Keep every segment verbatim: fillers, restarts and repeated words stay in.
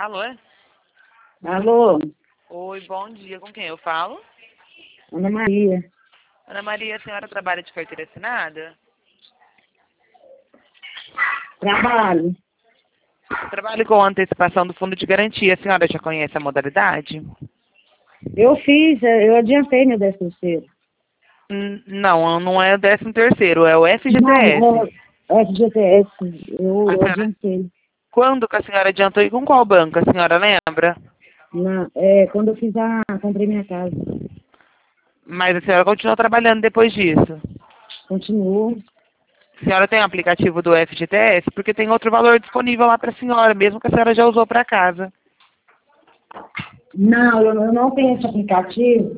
Alô, é? Alô, Oi, bom dia. Com quem eu falo? Ana Maria. Ana Maria, a senhora trabalha de carteira assinada? Trabalho. Trabalho com antecipação do fundo de garantia. A senhora já conhece a modalidade? Eu fiz, eh, eu adiantei meu décimo terceiro. Hum, Não, não é o décimo terceiro, é o Não, F G T S. é F G T S, eu, A eu senhora, adiantei. quando que a senhora adiantou e com qual banco? A senhora lembra? Na, é, quando eu fiz a, comprei minha casa. Mas a senhora continuou trabalhando depois disso. Continuo. A senhora tem o aplicativo do F G T S? Porque tem outro valor disponível lá para a senhora, mesmo que a senhora já usou para casa. Não, eu, eu não tenho esse aplicativo.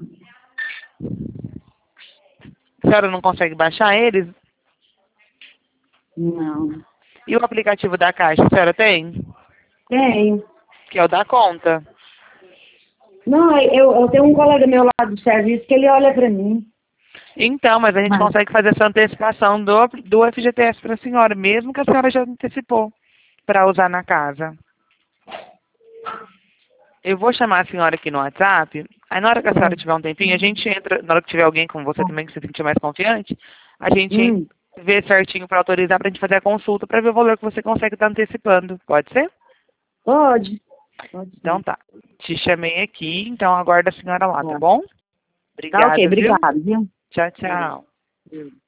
A senhora não consegue baixar eles? Não. E o aplicativo da Caixa, a senhora tem? Tenho. Que é o da conta. Não, eu, eu tenho um colega meu lá do serviço que ele olha para mim. Então, mas a gente Mas, consegue fazer essa antecipação do, do F G T S para a senhora, mesmo que a senhora já antecipou para usar na casa. Eu vou chamar a senhora aqui no WhatsApp, aí na hora que a senhora tiver um tempinho, a gente entra, na hora que tiver alguém com você também, que você sentir mais confiante, a gente hum, vê certinho para autorizar para a gente fazer a consulta para ver o valor que você consegue estar antecipando. Pode ser? pode. Pode Então sim. tá. Te chamei aqui, então aguarda a senhora lá, tá Tá, bom? tá ok, Obrigada, viu? obrigado, viu? Tchau, Obrigado. tchau.